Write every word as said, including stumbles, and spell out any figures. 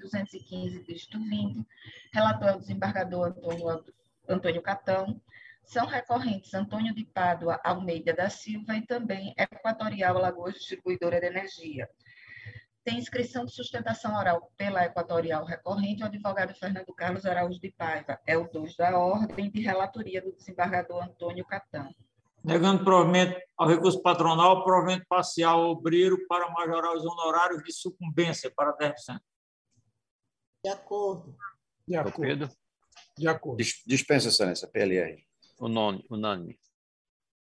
duzentos e quinze, dígito vinte. Relator é o desembargador Antônio, Antônio Catão. São recorrentes Antônio de Pádua Almeida da Silva e também Equatorial Alagoas Distribuidora de Energia. Tem inscrição de sustentação oral pela Equatorial recorrente, o advogado Fernando Carlos Araújo de Paiva. É o dois da ordem de relatoria do desembargador Antônio Catão. Negando provimento ao recurso patronal, provimento parcial ao obreiro para majorar os honorários de sucumbência para dez por cento. De acordo. De acordo. Pedro. De acordo. Dispensa, excelência, P L R. Unânime. Unânime.